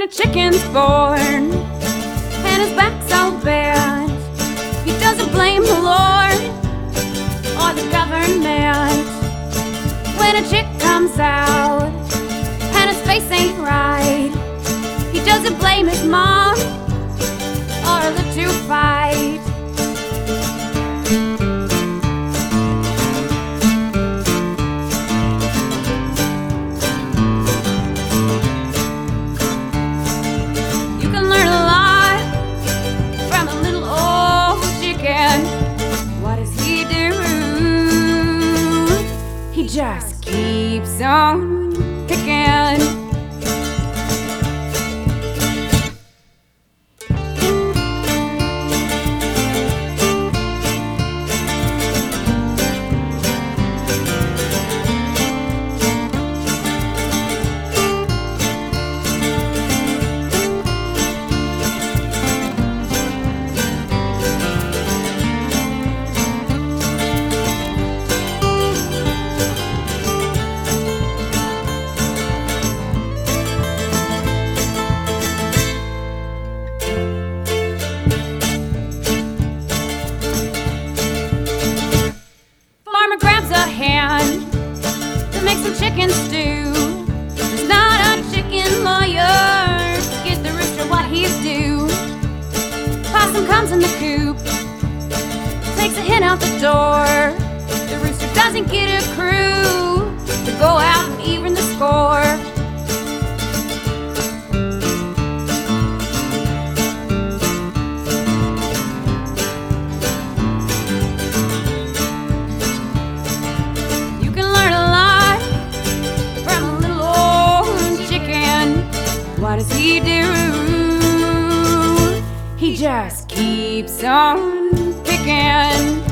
chicken's born and his back's all bad, he doesn't blame the Lord or the government. When a chick comes out and his face ain't right, he doesn't blame his mom or the two fight. He just keeps on picking. Grabs a hand to make some chicken stew. There's not a chicken lawyer to get the rooster what he's due. Possum comes in the coop, takes a hen out the door. The rooster doesn't get a crew to go out and even the score. What does he do? He just keeps on picking.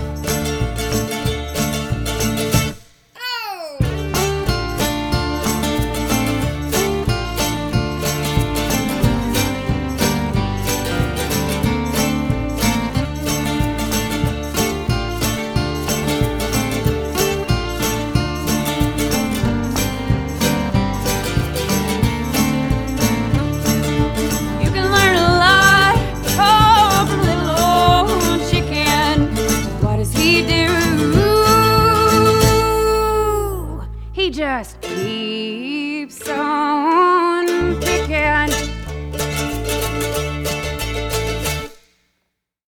He just keeps on